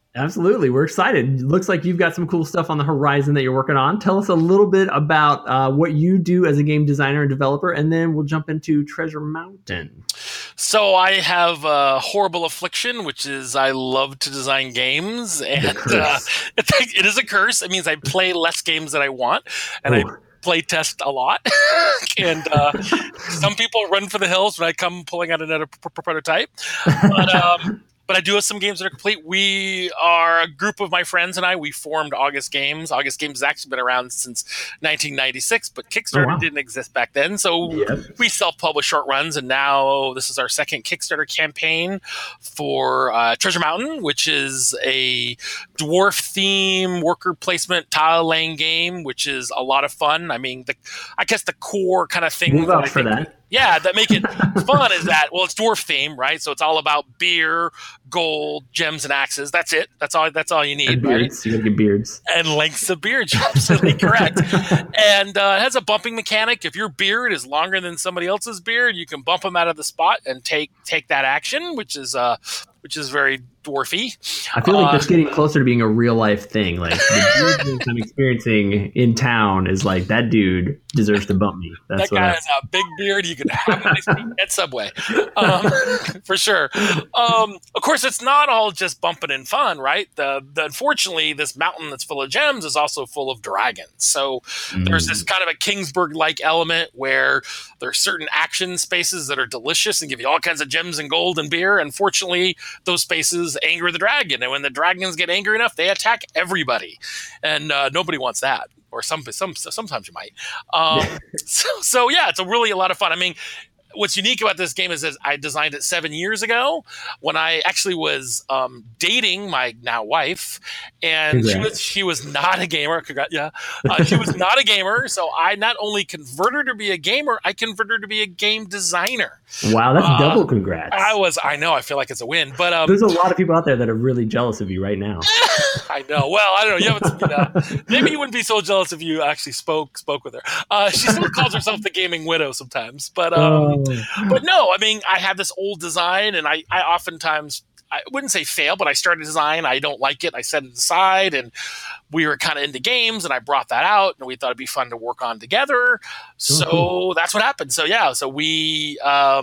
Absolutely. We're excited. Looks like you've got some cool stuff on the horizon that you're working on. Tell us a little bit about what you do as a game designer and developer, and then we'll jump into Treasure Mountain. So I have a horrible affliction, which is I love to design games, and it is a curse. It means I play less games than I want, and I play test a lot. And some people run for the hills when I come pulling out another prototype. But I do have some games that are complete. We are a group of my friends and I. We formed August Games. August Games has actually been around since 1996, but Kickstarter didn't exist back then. So we self-publish short runs, and now this is our second Kickstarter campaign for Treasure Mountain, which is a dwarf theme worker placement tile laying game, which is a lot of fun. I mean, I guess the core kind of thing. Move up for that. Yeah, that make it fun is that, well, it's dwarf theme, right? So it's all about beer, gold, gems, and axes. That's it. That's all you need. And beards. Right? You gotta get beards. And lengths of beards. You're absolutely correct. And it has a bumping mechanic. If your beard is longer than somebody else's beard, you can bump them out of the spot and take that action, which is very dwarfy. I feel like that's getting closer to being a real life thing. Like the dude I'm experiencing in town is like, that dude deserves to bump me. That's that guy has a big beard. You can have a nice seat at Subway, for sure. Of course, it's not all just bumping and fun, right? Unfortunately, this mountain that's full of gems is also full of dragons. So there's this kind of a Kingsburg-like element where there are certain action spaces that are delicious and give you all kinds of gems and gold and beer. Unfortunately, those spaces anger the dragon, and when the dragons get angry enough, they attack everybody, and nobody wants that. Or sometimes you might. So yeah, it's a lot of fun. I mean, what's unique about this game is I designed it 7 years ago when I actually was dating my now wife, and she was not a gamer. She was not a gamer, so I not only converted her to be a gamer, I converted her to be a game designer. Wow, that's double congrats. I know. I feel like it's a win, but there's a lot of people out there that are really jealous of you right now. I know. Well, I don't know. You haven't. Maybe you wouldn't be so jealous if you actually spoke with her. She still calls herself the gaming widow sometimes, but no. I mean, I have this old design, and I oftentimes, I wouldn't say fail, but I start a design, I don't like it, I set it aside, and we were kind of into games, and I brought that out, and we thought it'd be fun to work on together. So that's what happened. So yeah, so we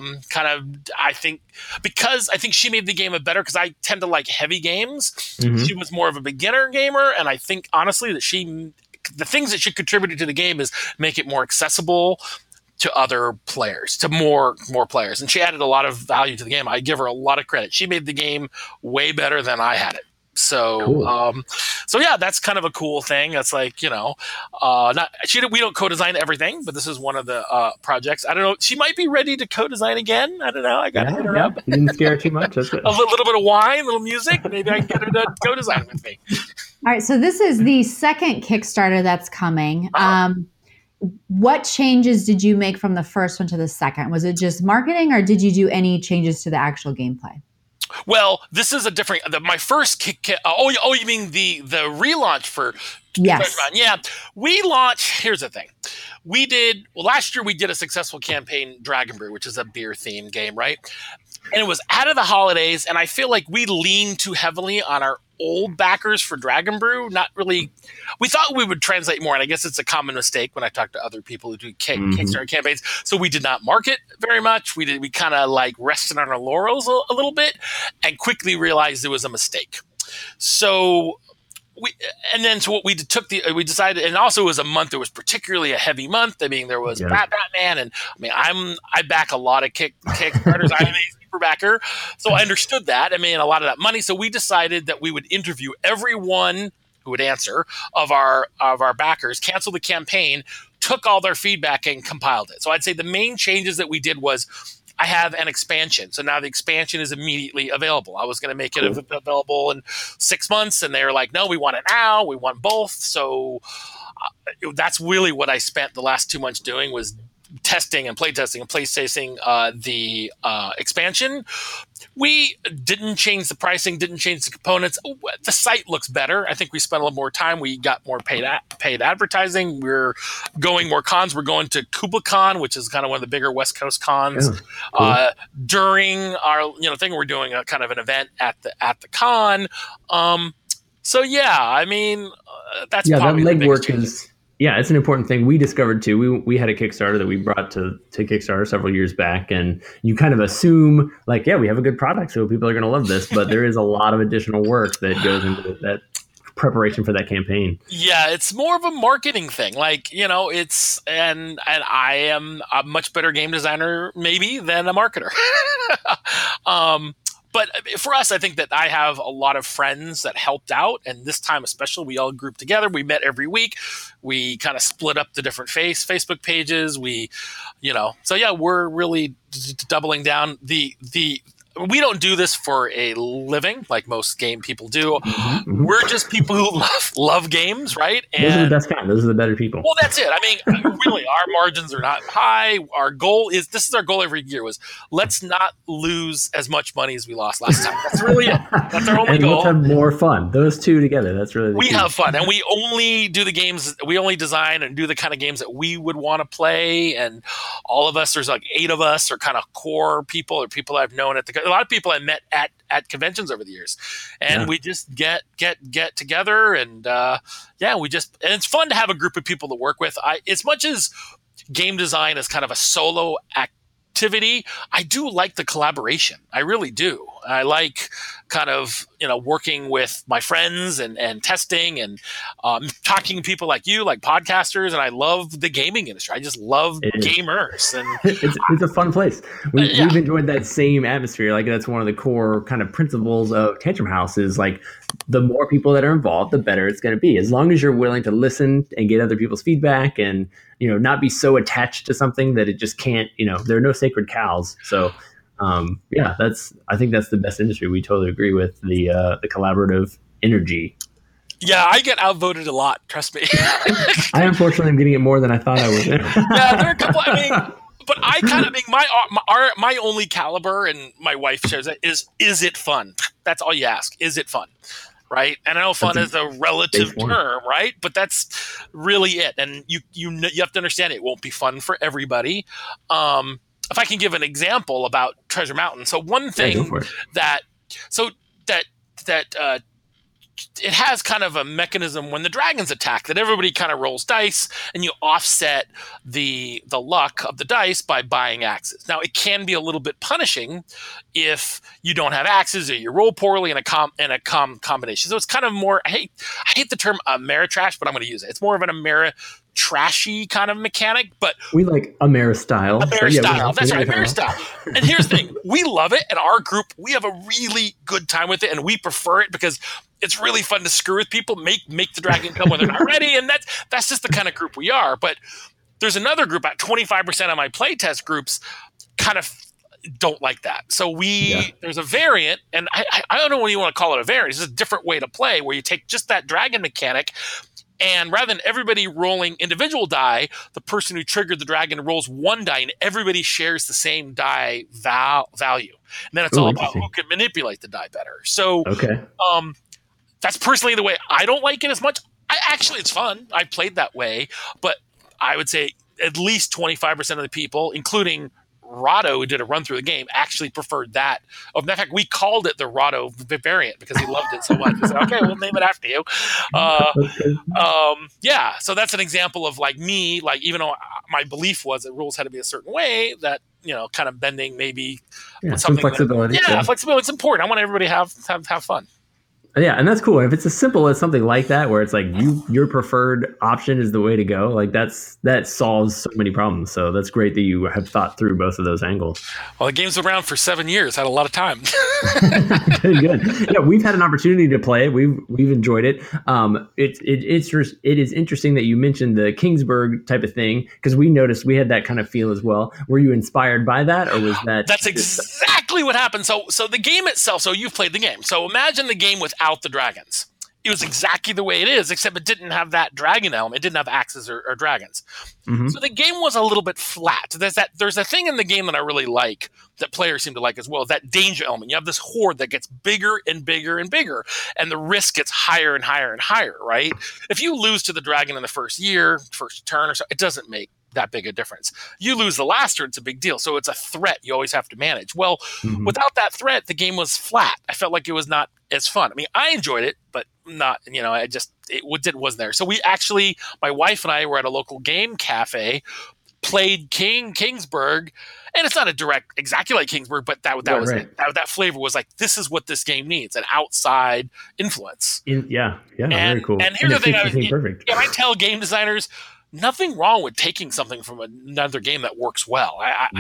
I think she made the game better because I tend to like heavy games. She was more of a beginner gamer, and I think honestly that the things that she contributed to the game is make it more accessible to other players, to more players. And she added a lot of value to the game. I give her a lot of credit. She made the game way better than I had it. So, cool. So yeah, that's kind of a cool thing. That's like, we don't co-design everything, but this is one of the projects. I don't know. She might be ready to co-design again. I don't know. I got to hit her up. You didn't scare her too much. That's good. A little bit of wine, a little music. Maybe I can get her to co-design with me. All right. So this is the second Kickstarter that's coming. What changes did you make from the first one to the second? Was it just marketing, or did you do any changes to the actual gameplay? Well, this is a different. My first you mean the relaunch for? Yes. Yeah, we launched. Here's the thing. Last year we did a successful campaign, Dragon Brew, which is a beer themed game, right? And it was out of the holidays, and I feel like we leaned too heavily on our old backers for Dragon Brew. Not really. We thought we would translate more, and I guess it's a common mistake when I talk to other people who do Kickstarter campaigns. So we did not market very much. We kind of like rested on our laurels a little bit, and quickly realized it was a mistake. So we decided, and also it was a month. It was particularly a heavy month. I mean, there was Batman, and I mean, I back a lot of Kickstarters. I'm a super backer, so I understood that. I mean, a lot of that money. So we decided that we would interview everyone who would answer of our backers, cancel the campaign, took all their feedback, and compiled it. So I'd say the main changes that we did was, I have an expansion. So now the expansion is immediately available. I was going to make it available in 6 months, and they were like, no, we want it now. We want both. So that's really what I spent the last 2 months doing, was testing and playtesting and placing the expansion, we didn't change the pricing, didn't change the components. The site looks better. I think we spent a little more time. We got more paid advertising. We're going more cons. We're going to KublaCon, which is kind of one of the bigger West Coast cons. Cool. During our thing, we're doing a kind of an event at the con. So yeah, I mean, that's probably that the biggest legwork change. is. Yeah, it's an important thing. We discovered too. We had a Kickstarter that we brought to Kickstarter several years back, and you kind of assume like, yeah, we have a good product, so people are going to love this. But there is a lot of additional work that goes into that preparation for that campaign. Yeah, it's more of a marketing thing. Like, it's and I am a much better game designer maybe than a marketer. But for us, I think that I have a lot of friends that helped out. And this time especially, we all grouped together. We met every week. We kind of split up the different Facebook pages. So yeah, we're really doubling down. We don't do this for a living like most game people do. Mm-hmm. We're just people who love games, right? And those are the best kind. Those are the better people. Well, that's it. I mean, really, our margins are not high. Our goal is, this is our goal every year, was let's not lose as much money as we lost last time. That's really it. That's our only and goal. Let's have more fun. Those two together. That's really the we key. have fun, and we only do the games. We only design and do the kind of games that we would want to play. And all of us, there's like 8 of us, are kind of core people, or people I've known a lot of people I met at conventions over the years, and we just get together, and and it's fun to have a group of people to work with. As much as game design is kind of a solo activity, I do like the collaboration. I really do. I like kind of working with my friends and testing and talking to people like you, like podcasters, and I love the gaming industry. I just love gamers, and it's a fun place. We've enjoyed that same atmosphere. Like, that's one of the core kind of principles of Tantrum House, is like, the more people that are involved, the better it's going to be. As long as you're willing to listen and get other people's feedback, and not be so attached to something that it just can't. There are no sacred cows. So. I think that's the best industry. We totally agree with the collaborative energy. Yeah, I get outvoted a lot. Trust me. I unfortunately am getting it more than I thought I would. Yeah, there are a couple. But I kind of think my only caliber, and my wife shares it, is it fun? That's all you ask. Is it fun? Right? And I know fun is a relative term, right? But that's really it. And you have to understand it won't be fun for everybody. If I can give an example about Treasure Mountain. So one thing that it has kind of a mechanism when the dragons attack that everybody kind of rolls dice, and you offset the luck of the dice by buying axes. Now, it can be a little bit punishing if you don't have axes, or you roll poorly in a combination. So it's kind of more, I hate the term Ameritrash, but I'm going to use it. It's more of an Ameritrashy kind of mechanic, but we like Ameristyle. Ameristyle, that's right, Ameristyle. And here's the thing, we love it, and our group, we have a really good time with it, and we prefer it because it's really fun to screw with people, make the dragon come when they're not ready, and that's just the kind of group we are. But there's another group, about 25% of my playtest groups kind of don't like that. So there's a variant, and I don't know what you want to call it a variant. It's just a different way to play, where you take just that dragon mechanic, and rather than everybody rolling individual die, the person who triggered the dragon rolls one die, and everybody shares the same die value. And then it's all about who can manipulate the die better. So that's personally the way I don't like it as much. It's fun. I played that way, but I would say at least 25% of the people, including Rado, who did a run through the game, actually preferred that. In fact, we called it the Rado variant because he loved it so much. We said, okay, we'll name it after you. So that's an example of like me, like, even though my belief was that rules had to be a certain way, that, kind of bending maybe some flexibility. Flexibility. It's important. I want everybody to have fun. Yeah, and that's cool. And if it's as simple as something like that, where it's like your preferred option is the way to go, like that solves so many problems. So that's great that you have thought through both of those angles. Well, the game's around for 7 years. Had a lot of time. Very good. Yeah, we've had an opportunity to play it. We've enjoyed it. It is interesting that you mentioned the Kingsburg type of thing, because we noticed we had that kind of feel as well. Were you inspired by that, or was that? That's exactly what happened. So the game itself. So you've played the game. So imagine the game without the dragons. it was exactly the way it is, except it didn't have that dragon element. It didn't have axes or dragons. Mm-hmm. So the game was a little bit flat. There's a thing in the game that I really like, that players seem to like as well, that danger element. You have this horde that gets bigger and bigger and bigger, and the risk gets higher and higher and higher, right? If you lose to the dragon in the first turn or so, it doesn't make that big a difference. You lose the last turn, it's a big deal. So it's a threat you always have to manage. Well, without that threat, the game was flat. I felt like it was not as fun. I mean, I enjoyed it, but not, it wasn't there. So we actually, my wife and I were at a local game cafe, played Kingsburg, and it's not exactly like Kingsburg, but that was it. That flavor was like, this is what this game needs, an outside influence. Very cool. And here's the thing, perfect. I tell game designers, nothing wrong with taking something from another game that works well.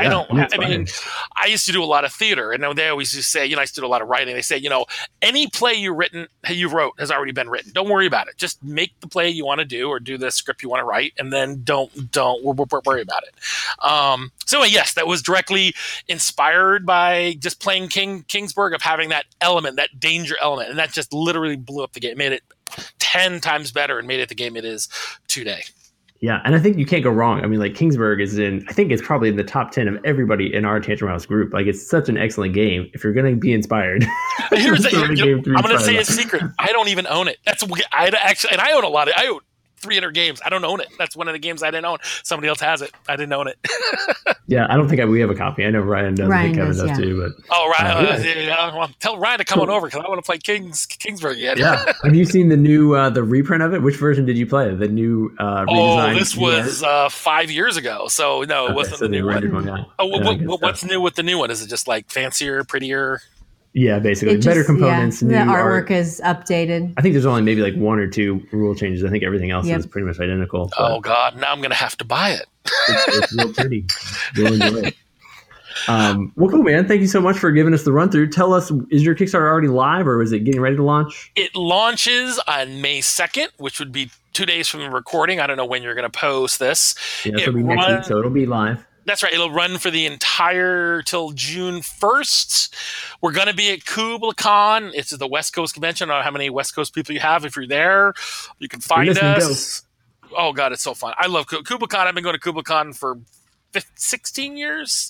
I used to do a lot of theater, and they always used to say, I used to do a lot of writing. They say, any play you wrote has already been written. Don't worry about it. Just make the play you want to do, or do the script you want to write, and then don't worry about it. So yes, that was directly inspired by just playing Kingsburg, of having that element, that danger element, and that just literally blew up the game, made it 10 times better, and made it the game it is today. Yeah, and I think you can't go wrong. I mean, like, Kingsburg I think it's probably in the top 10 of everybody in our Tantrum House group. Like, it's such an excellent game if you're going to be inspired. I'm going to say a secret. I don't even own it. I own a lot. I own 300 games. I don't own it. That's one of the games I didn't own. Somebody else has it. I didn't own it. Yeah, I don't think we have a copy. I know Ryan does. I think Kevin does too. But Ryan, tell Ryan to come on over, because I want to play Kingsburg again. Yeah. Have you seen the new the reprint of it? Which version did you play? The new redesigned? This was 5 years ago. So no, it wasn't the new one. What's new with the new one? Is it just like fancier, prettier? Yeah, basically. Better components. The artwork is updated. I think there's only maybe like 1 or 2 rule changes. I think everything else is pretty much identical. Oh, God. Now I'm going to have to buy it. It's real pretty. You'll enjoy it. Well, cool, man. Thank you so much for giving us the run through. Tell us, is your Kickstarter already live, or is it getting ready to launch? It launches on May 2nd, which would be 2 days from the recording. I don't know when you're going to post this. Yeah, it'll be next week, so it'll be live. That's right. It'll run for the entire till June 1st. We're going to be at KublaCon. It's the West Coast convention. I don't know how many West Coast people you have. If you're there, you can find us. Oh, God, it's so fun. I love KublaCon. I've been going to KublaCon for 16 years.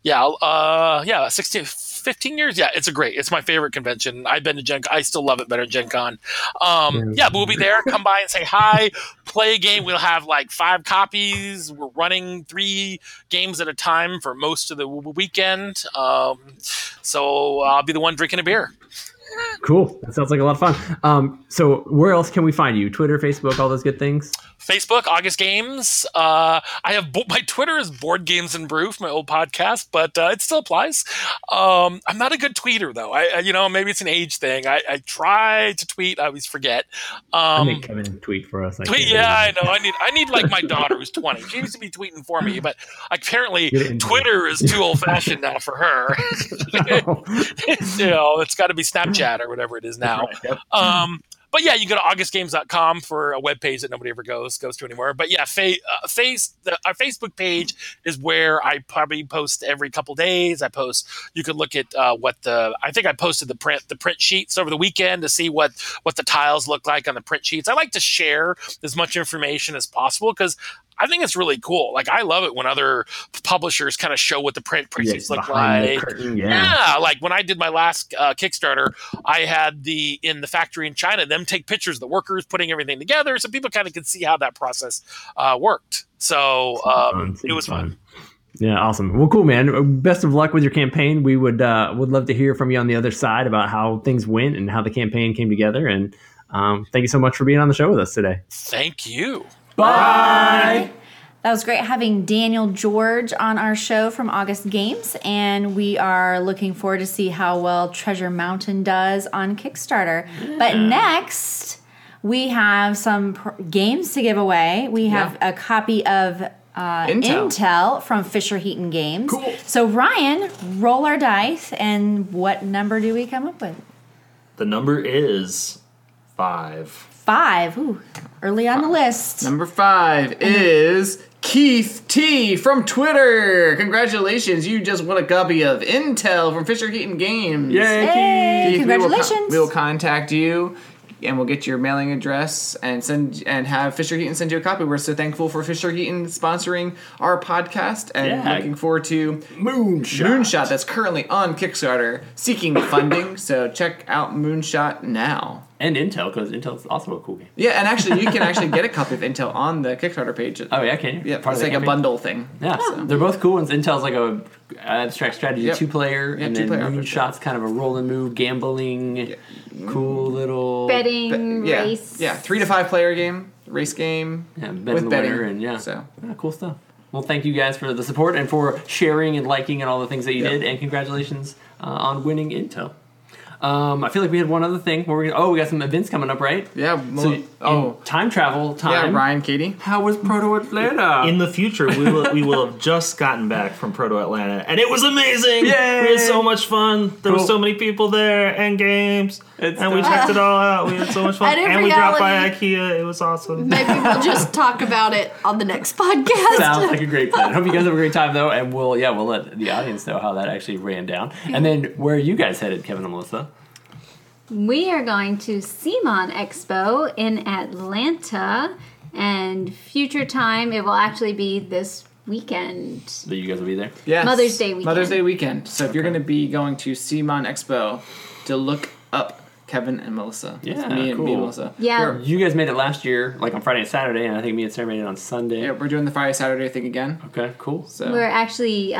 15 years. Yeah, it's my favorite convention. I've been to Gen Con. I still love it better than Gen Con. But we'll be there. Come by and say hi, play a game. We'll have like 5 copies. We're running 3 games at a time for most of the weekend. So I'll be the one drinking a beer. Cool. That sounds like a lot of fun. So where else can we find you? Twitter, Facebook, all those good things? Facebook, August Games. I have my Twitter is Board Games and Brew from my old podcast, but it still applies. I'm not a good tweeter though. Maybe it's an age thing. I try to tweet. I always forget. I make Kevin tweet for us. I know. I need like my daughter who's 20. She used to be tweeting for me, but apparently Twitter is too old fashioned now for her. It's got to be Snapchat or whatever it is now. Right, yep. But yeah, you go to augustgames.com for a webpage that nobody ever goes to anymore. But yeah, our Facebook page is where I probably post every couple days. You can look at I think I posted the print sheets over the weekend to see what the tiles look like on the print sheets. I like to share as much information as possible because I think it's really cool. Like, I love it when other publishers kind of show what the print sheets look like. Like when I did my last Kickstarter, I had in the factory in China, them take pictures of the workers putting everything together, so people kind of could see how that process worked. So it was fun. Yeah, awesome. Well, cool, man. Best of luck with your campaign. We would love to hear from you on the other side about how things went and how the campaign came together. And thank you so much for being on the show with us today. Thank you. Bye. That was great having Daniel George on our show from August Games, and we are looking forward to see how well Treasure Mountain does on Kickstarter. But next, we have some games to give away. We have a copy of Intel from Fisher Heaton Games. Cool. So Ryan, roll our dice, and what number do we come up with? The number is 5. 5. Ooh, early on the list. Number 5 is Keith T from Twitter. Congratulations, you just won a copy of Intel from Fisher Heaton Games. Yay, Keith! Congratulations. We will contact you and we'll get your mailing address and have Fisher Heaton send you a copy. We're so thankful for Fisher Heaton sponsoring our podcast, and looking forward to Moonshot. That's currently on Kickstarter seeking funding. So check out Moonshot now. And Intel, because Intel's also a cool game. Yeah, and actually, you can actually get a copy of Intel on the Kickstarter page. Oh yeah, can you? Yeah, it's like a bundle thing. Yeah, so. They're both cool ones. Intel's like a abstract strategy 2-player, and then Moonshot's kind of a roll and move gambling, cool little betting race. Yeah, 3 to 5 player game, race game. Yeah, with betting and so cool stuff. Well, thank you guys for the support and for sharing and liking and all the things that you did, and congratulations on winning Intel. I feel like we had one other thing where we got some events coming up, right? Yeah. So time travel time. Yeah, Ryan, Katie. How was Proto Atlanta? In the future, we will have just gotten back from Proto Atlanta, and it was amazing. Yay! We had so much fun. There were so many people there and games, and we checked it all out. We had so much fun, and we dropped by IKEA. It was awesome. Maybe we'll just talk about it on the next podcast. Sounds like a great plan. Hope you guys have a great time though, and we'll let the audience know how that actually ran down. And then where are you guys headed, Kevin and Melissa? We are going to CMON Expo in Atlanta, and future time, it will actually be this weekend. So you guys will be there? Yes. Mother's Day weekend. Mother's Day weekend. So if you're going to be going to CMON Expo, to look up Kevin and Melissa. Yeah, me cool. and Melissa. Yeah. You guys made it last year, like on Friday and Saturday, and I think me and Sarah made it on Sunday. Yeah, we're doing the Friday, Saturday thing again. Okay, cool. So We're actually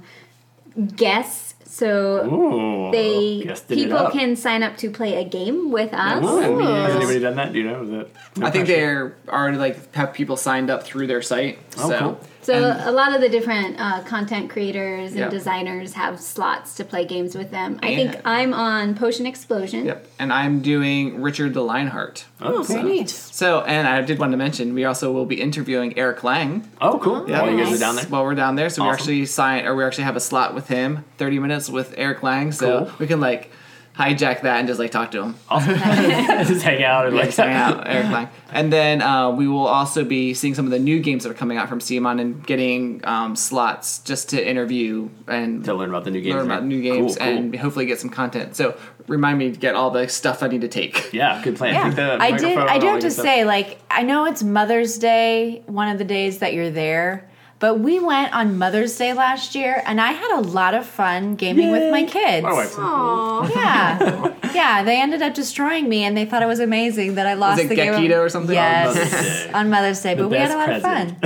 guests, so people can sign up to play a game with us. Has anybody done that? Do you know? I think they're already have people signed up through their site. Cool. So a lot of the different content creators and designers have slots to play games with them. I think I'm on Potion Explosion. Yep, and I'm doing Richard the Lionheart. Oh, very neat. So, and I did want to mention, we also will be interviewing Eric Lang. Oh, cool. Yeah, while you guys are down there? While we're down there. So Awesome. we actually have a slot with him, 30 minutes with Eric Lang. So we can hijack that and just talk to him. Awesome. Just hang out and hang out, Eric Lang. And then we will also be seeing some of the new games that are coming out from CMON and getting slots just to interview and to learn about the new games. Learn about new games and hopefully get some content. So remind me to get all the stuff I need to take. Yeah, good plan. Yeah. I do have to say, I know it's Mother's Day, one of the days that you're there. But we went on Mother's Day last year, and I had a lot of fun gaming with my kids. My wife's cool. Yeah, they ended up destroying me, and they thought it was amazing that I lost the game. Was it Gekito or something? Yes, on Mother's Day. But we had a lot of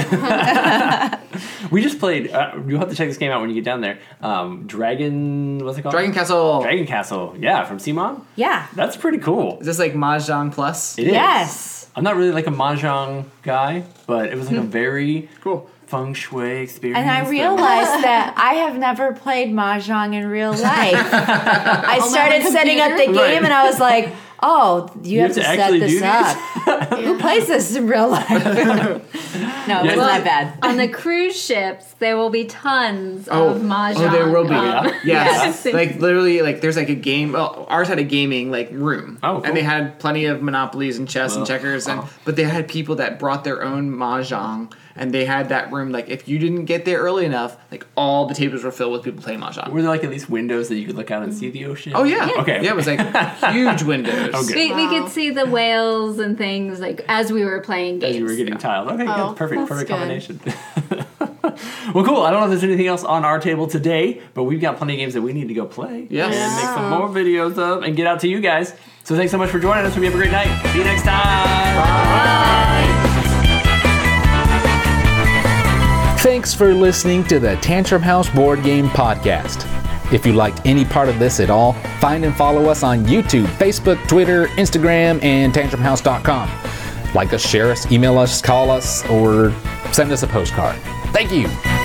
fun. We just played, you'll have to check this game out when you get down there. What's it called? Dragon Castle. Dragon Castle, yeah, from CMON? Yeah. That's pretty cool. Is this like Mahjong Plus? It is. Yes. I'm not really like a Mahjong guy, but it was a very cool feng shui experience. And I realized that I have never played Mahjong in real life. I started setting up the game and I was like, oh, you have to set this up. Who plays this in real life? No, it wasn't that bad. On the cruise ships, there will be tons of Mahjong. Oh, there will be. Yes. Literally, there's a game. Well, ours had a gaming room. Oh, cool. And they had plenty of monopolies and chess and checkers, but they had people that brought their own Mahjong. And they had that room, if you didn't get there early enough, all the tables were filled with people playing Mahjong. Were there, at least windows that you could look out and see the ocean? Oh, yeah. Okay. Yeah, it was, huge windows. Oh, good. We could see the whales and things, as we were playing games. As you were getting tiled. Okay, good. Perfect good. combination. Well, cool. I don't know if there's anything else on our table today, but we've got plenty of games that we need to go play. Yes. And make some more videos of and get out to you guys. So thanks so much for joining us. Hope you have a great night. See you next time. Bye. Thanks for listening to the Tantrum House Board Game Podcast. If you liked any part of this at all, find and follow us on YouTube, Facebook, Twitter, Instagram, and tantrumhouse.com. Like us, share us, email us, call us, or send us a postcard. Thank you.